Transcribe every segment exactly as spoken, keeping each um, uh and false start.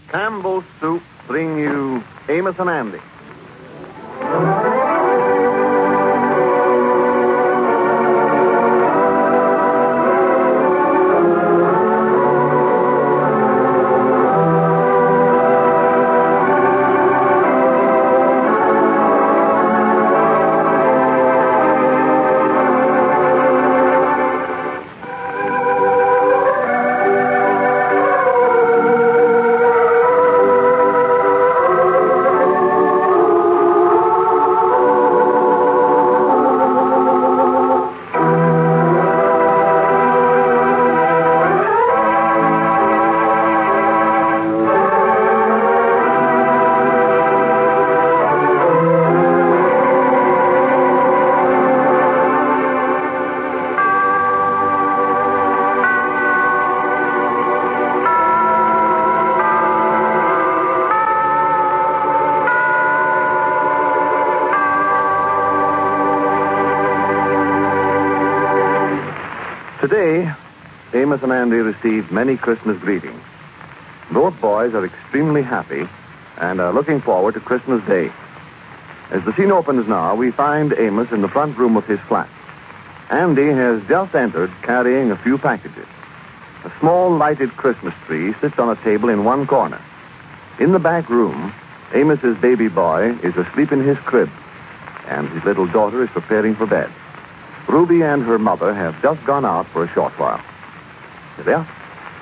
Campbell's Soup bring you Amos and Andy. Today, Amos and Andy received many Christmas greetings. Both boys are extremely happy and are looking forward to Christmas Day. As the scene opens now, we find Amos in the front room of his flat. Andy has just entered carrying a few packages. A small lighted Christmas tree sits on a table in one corner. In the back room, Amos's baby boy is asleep in his crib, and his little daughter is preparing for bed. Ruby and her mother have just gone out for a short while. Here they are.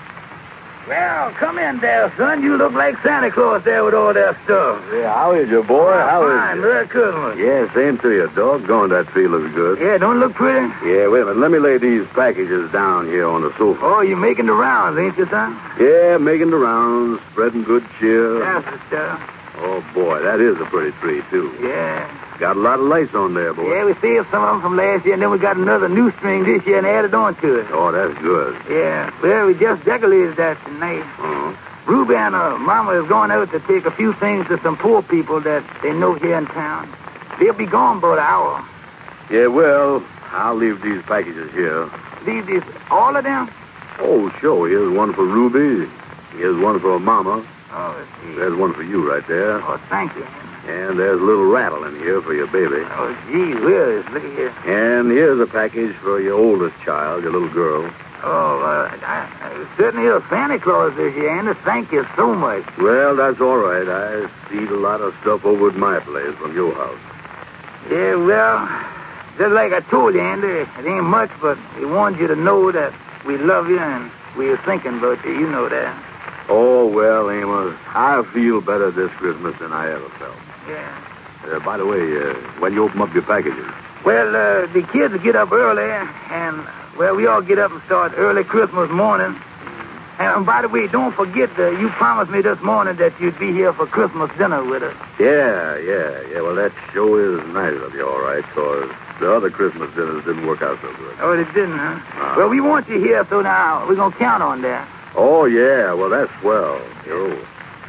Well, come in there, son. You look like Santa Claus there with all that stuff. Yeah, how is you, boy? Oh, how fine. is Merry Christmas. Yeah, same to you. Doggone, that tree looks good. Yeah, don't it look pretty? Yeah, wait a minute. Let me lay these packages down here on the sofa. Oh, you're making the rounds, ain't you, son? Yeah, making the rounds, spreading good cheer. That's the stuff. Oh, boy, that is a pretty tree, too. Yeah. Got a lot of lights on there, boy. Yeah, we saved some of them from last year, and then we got another new string this year and added on to it. Oh, that's good. Yeah. Well, we just decorated that tonight. Uh-huh. Ruby and her mama is going out to take a few things to some poor people that they know here in town. They'll be gone about an hour. Yeah, well, I'll leave these packages here. Leave these, all of them? Oh, sure. Here's one for Ruby. Here's one for Mama. Oh, let's see. There's one for you right there. Oh, thank you. And there's a little rattle in here for your baby. Oh, gee whiz, look at here. And here's a package for your oldest child, your little girl. Oh, uh, I, I certainly a Santa Claus this year, Andy. Thank you so much. Well, that's all right. I see a lot of stuff over at my place from your house. Yeah, well, just like I told you, Andy, it ain't much, but we wanted you to know that we love you and we're thinking about you. You know that. Oh, well, Amos, I feel better this Christmas than I ever felt. Yeah. Uh, by the way, uh, when you open up your packages? Well, uh, the kids get up early, and, well, we all get up and start early Christmas morning. And, and by the way, don't forget that you promised me this morning that you'd be here for Christmas dinner with us. Yeah, yeah, yeah. Well, that sure is nice of you, all right, because the other Christmas dinners didn't work out so good. Oh, it didn't, huh? Uh, well, we want you here, so now we're going to count on that. Oh, yeah. Well, that's swell. Sure.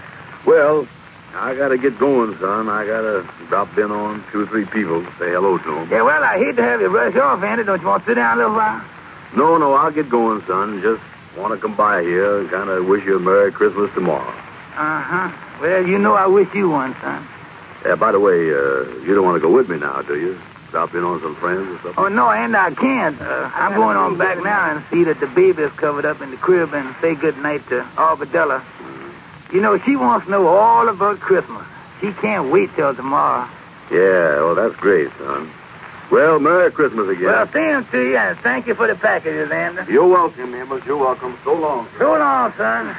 Well, I got to get going, son. I got to drop in on two or three people, say hello to them. Yeah, well, I hate to have you rush off, Andy. Don't you want to sit down a little while? No, no, I'll get going, son. Just want to come by here and kind of wish you a Merry Christmas tomorrow. Uh-huh. Well, you know I wish you one, son. Yeah, by the way, uh, you don't want to go with me now, do you? Drop in on some friends or something? Oh, no, Andy, I can't. Uh, I'm going on back now and see that the baby is covered up in the crib and say good night to Arbadella. Mm-hmm. You know, she wants to know all about Christmas. She can't wait till tomorrow. Yeah, well, that's great, son. Well, Merry Christmas again. Well, same to you, and thank you for the packages, Andy. You're welcome, Amos. You're welcome. So long. So long, son.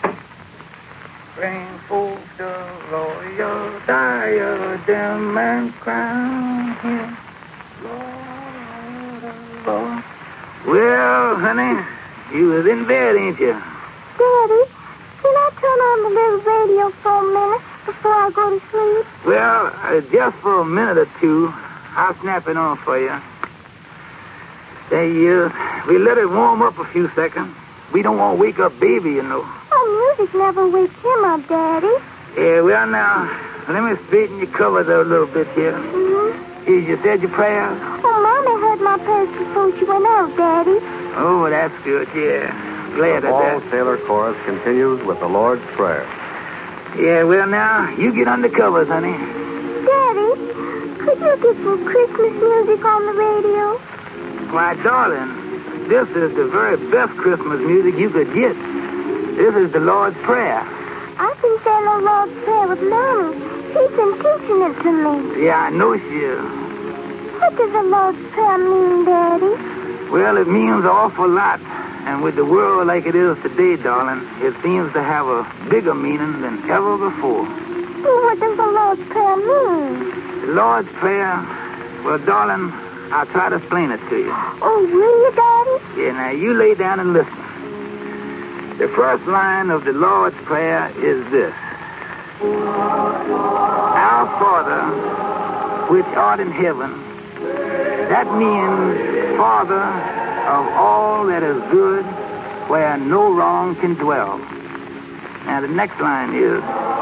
Bring forth the royal diadem and crown him Lord of Lords. Well, honey, you was in bed, ain't you? Daddy, can I turn on the little radio for a minute before I go to sleep? Well, uh, just for a minute or two, I'll snap it on for you. Say, uh, we let it warm up a few seconds. We don't want to wake up baby, you know. Oh, music never wakes him up, Daddy. Yeah, well, now, let me straighten your covers a little bit here. Mm-hmm. Here, you said your prayers? Oh, Mommy heard my prayers before she went out, Daddy. Oh, that's good, yeah. Glad the of Ball that. Sailor Chorus continues with the Lord's Prayer. Yeah, well, now, you get under covers, honey. Daddy, could you get some Christmas music on the radio? Why, darling, this is the very best Christmas music you could get. This is the Lord's Prayer. I've been saying the Lord's Prayer with Mommy. She's been teaching it to me. Yeah, I know she is. What does the Lord's Prayer mean, Daddy? Well, it means an awful lot. And with the world like it is today, darling, it seems to have a bigger meaning than ever before. Well, what does the Lord's Prayer mean? The Lord's Prayer, well, darling, I'll try to explain it to you. Oh, will you, Daddy? Yeah, now you lay down and listen. The first line of the Lord's Prayer is this. Our Father, which art in heaven. That means Father of all that is good, where no wrong can dwell. Now the next line is,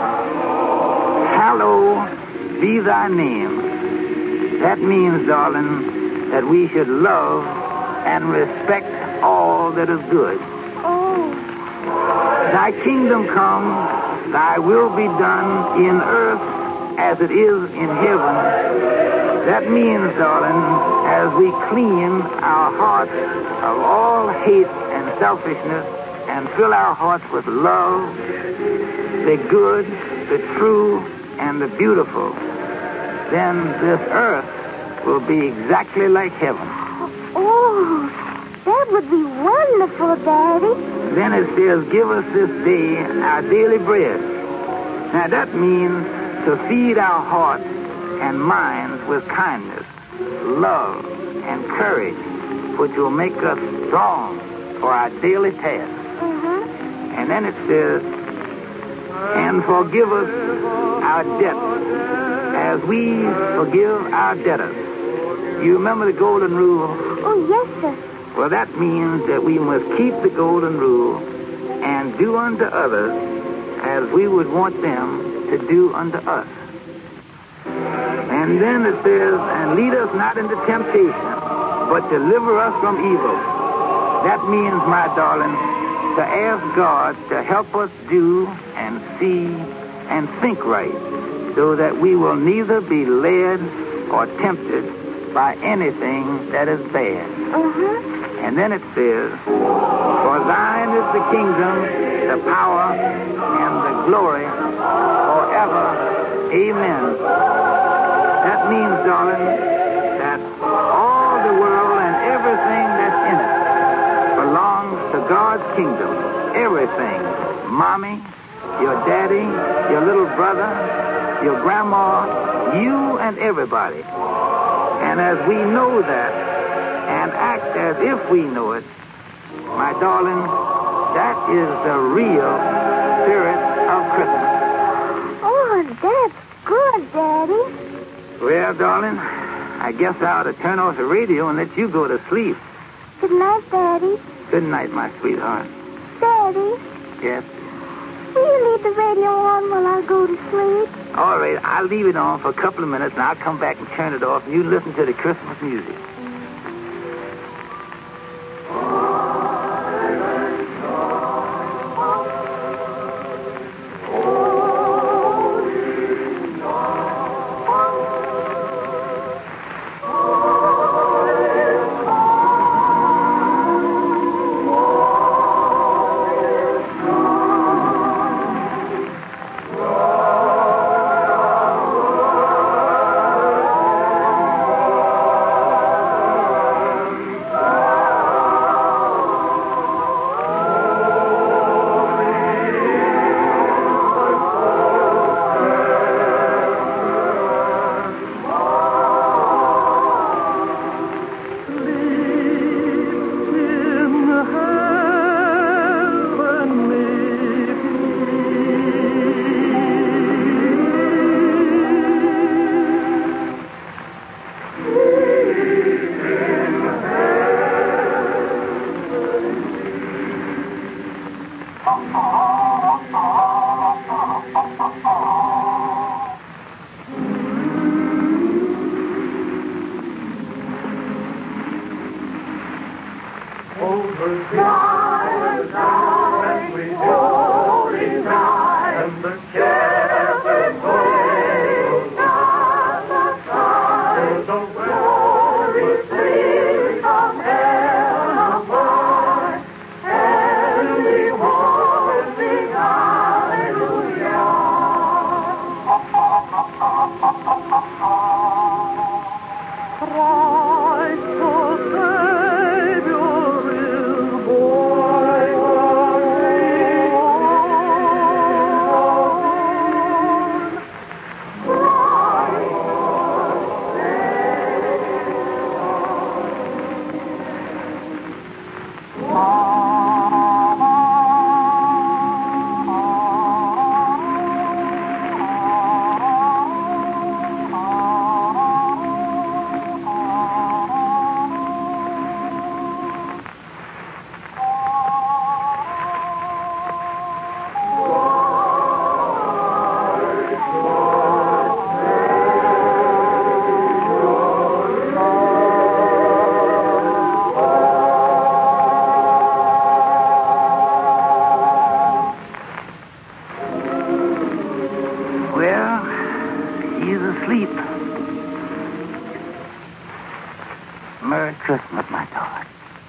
hallowed be thy name. That means, darling, that we should love and respect all that is good. Oh. Thy kingdom come, thy will be done in earth as it is in heaven. That means, darling, as we clean our hearts of all hate and selfishness and fill our hearts with love, the good, the true, and the beautiful, then this earth will be exactly like heaven. Oh, that would be wonderful, Daddy. Then it says, give us this day our daily bread. Now that means to feed our hearts and minds with kindness, love, and courage, which will make us strong for our daily tasks. Mm-hmm. And then it says, and forgive us our debts as we forgive our debtors. You remember the golden rule? Oh, yes, sir. Well, that means that we must keep the golden rule and do unto others as we would want them to do unto us. And then it says, and lead us not into temptation, but deliver us from evil. That means, my darling, to ask God to help us do and see and think right, so that we will neither be led or tempted by anything that is bad. Mm-hmm. And then it says, for thine is the kingdom, the power, and the glory forever. Amen. That means, darling, that all the world and everything that's in it belongs to God's kingdom. Everything. Mommy, your daddy, your little brother, your grandma, you and everybody. And as we know that and act as if we know it, my darling, that is the real spirit of Christmas. Oh, that's good, Daddy. Well, darling, I guess I ought to turn off the radio and let you go to sleep. Good night, Daddy. Good night, my sweetheart. Daddy, Yes? will you leave the radio on while I go to sleep? All right, I'll leave it on for a couple of minutes, and I'll come back and turn it off, and you listen to the Christmas music. Silent night, and we holy night, and the care Christmas, my darling.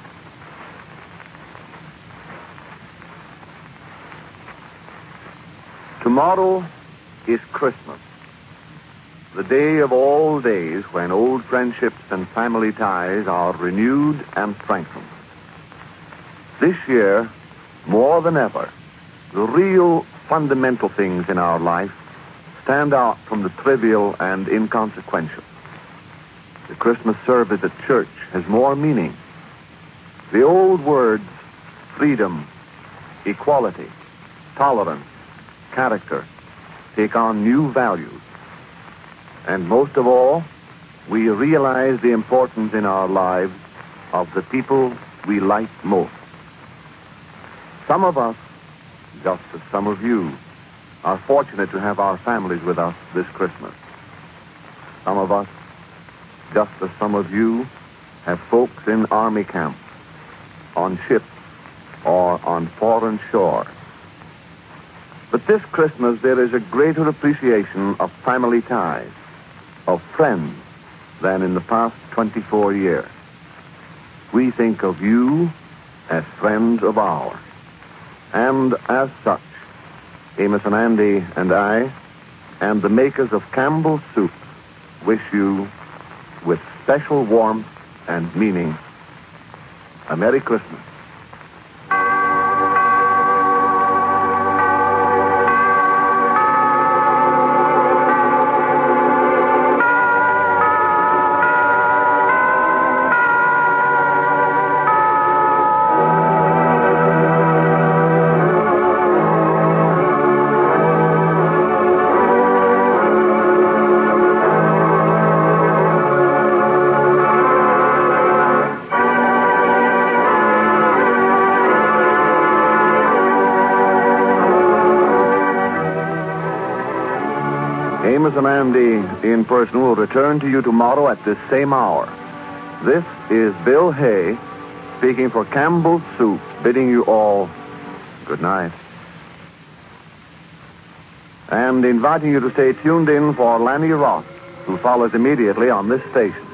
Tomorrow is Christmas, the day of all days when old friendships and family ties are renewed and strengthened. This year, more than ever, the real fundamental things in our life stand out from the trivial and inconsequential. The Christmas service at church has more meaning. The old words, freedom, equality, tolerance, character, take on new values. And most of all, we realize the importance in our lives of the people we like most. Some of us, just as some of you, are fortunate to have our families with us this Christmas. Some of us, just as some of you, have folks in army camps, on ships, or on foreign shore. But this Christmas, there is a greater appreciation of family ties, of friends, than in the past twenty-four years. We think of you as friends of ours. And as such, Amos and Andy and I, and the makers of Campbell's Soup, wish you, with special warmth and meaning, a Merry Christmas. Amos and Andy in person will return to you tomorrow at this same hour. This is Bill Hay speaking for Campbell's Soup, bidding you all good night. And inviting you to stay tuned in for Lanny Ross, who follows immediately on this station.